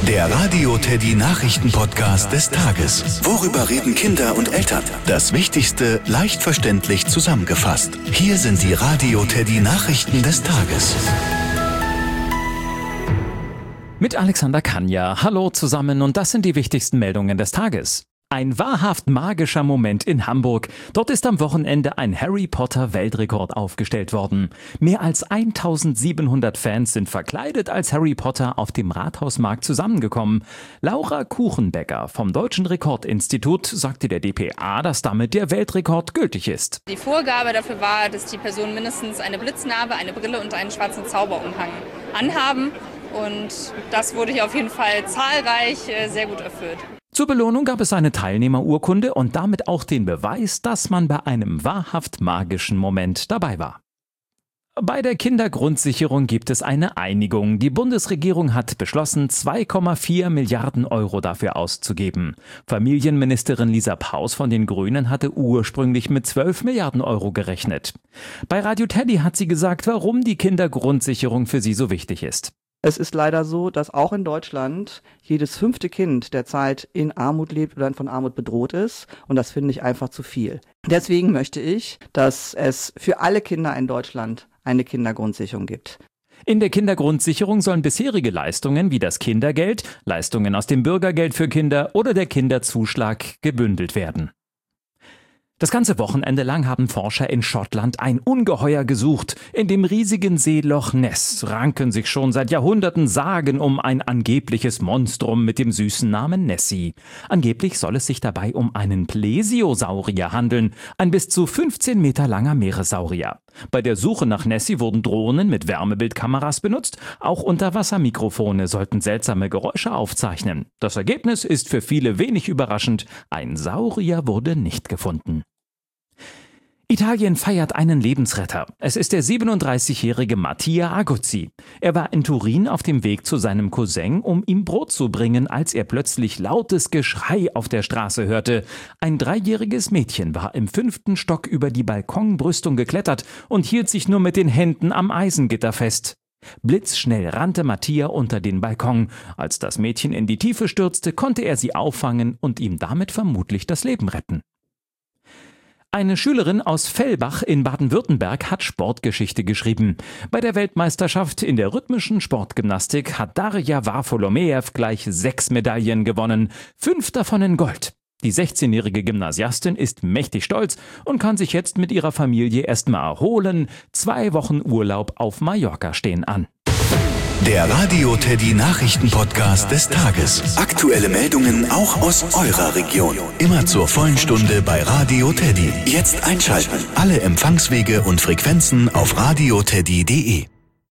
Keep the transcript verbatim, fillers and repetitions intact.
Der Radio Teddy Nachrichten-Podcast des Tages. Worüber reden Kinder und Eltern? Das Wichtigste leicht verständlich zusammengefasst. Hier sind die Radio Teddy Nachrichten des Tages. Mit Alexander Kanja. Hallo zusammen und das sind die wichtigsten Meldungen des Tages. Ein wahrhaft magischer Moment in Hamburg. Dort ist am Wochenende ein Harry Potter Weltrekord aufgestellt worden. Mehr als eintausendsiebenhundert Fans sind verkleidet als Harry Potter auf dem Rathausmarkt zusammengekommen. Laura Kuchenbecker vom Deutschen Rekordinstitut sagte der D P A, dass damit der Weltrekord gültig ist. Die Vorgabe dafür war, dass die Personen mindestens eine Blitznarbe, eine Brille und einen schwarzen Zauberumhang anhaben. Und das wurde hier auf jeden Fall zahlreich sehr gut erfüllt. Zur Belohnung gab es eine Teilnehmerurkunde und damit auch den Beweis, dass man bei einem wahrhaft magischen Moment dabei war. Bei der Kindergrundsicherung gibt es eine Einigung. Die Bundesregierung hat beschlossen, zwei Komma vier Milliarden Euro dafür auszugeben. Familienministerin Lisa Paus von den Grünen hatte ursprünglich mit zwölf Milliarden Euro gerechnet. Bei Radio Teddy hat sie gesagt, warum die Kindergrundsicherung für sie so wichtig ist. Es ist leider so, dass auch in Deutschland jedes fünfte Kind derzeit in Armut lebt oder von Armut bedroht ist. Und das finde ich einfach zu viel. Deswegen möchte ich, dass es für alle Kinder in Deutschland eine Kindergrundsicherung gibt. In der Kindergrundsicherung sollen bisherige Leistungen wie das Kindergeld, Leistungen aus dem Bürgergeld für Kinder oder der Kinderzuschlag gebündelt werden. Das ganze Wochenende lang haben Forscher in Schottland ein Ungeheuer gesucht. In dem riesigen See Loch Ness ranken sich schon seit Jahrhunderten Sagen um ein angebliches Monstrum mit dem süßen Namen Nessie. Angeblich soll es sich dabei um einen Plesiosaurier handeln, ein bis zu fünfzehn Meter langer Meeressaurier. Bei der Suche nach Nessie wurden Drohnen mit Wärmebildkameras benutzt, auch Unterwassermikrofone sollten seltsame Geräusche aufzeichnen. Das Ergebnis ist für viele wenig überraschend, ein Saurier wurde nicht gefunden. Italien feiert einen Lebensretter. Es ist der siebenunddreißigjährige Mattia Aguzzi. Er war in Turin auf dem Weg zu seinem Cousin, um ihm Brot zu bringen, als er plötzlich lautes Geschrei auf der Straße hörte. Ein dreijähriges Mädchen war im fünften Stock über die Balkonbrüstung geklettert und hielt sich nur mit den Händen am Eisengitter fest. Blitzschnell rannte Mattia unter den Balkon. Als das Mädchen in die Tiefe stürzte, konnte er sie auffangen und ihm damit vermutlich das Leben retten. Eine Schülerin aus Fellbach in Baden-Württemberg hat Sportgeschichte geschrieben. Bei der Weltmeisterschaft in der rhythmischen Sportgymnastik hat Darja Varfolomejew gleich sechs Medaillen gewonnen, fünf davon in Gold. Die sechzehnjährige Gymnasiastin ist mächtig stolz und kann sich jetzt mit ihrer Familie erstmal erholen. Zwei Wochen Urlaub auf Mallorca stehen an. Der Radio Teddy Nachrichten-Podcast des Tages. Aktuelle Meldungen auch aus eurer Region. Immer zur vollen Stunde bei Radio Teddy. Jetzt einschalten. Alle Empfangswege und Frequenzen auf radioteddy punkt de.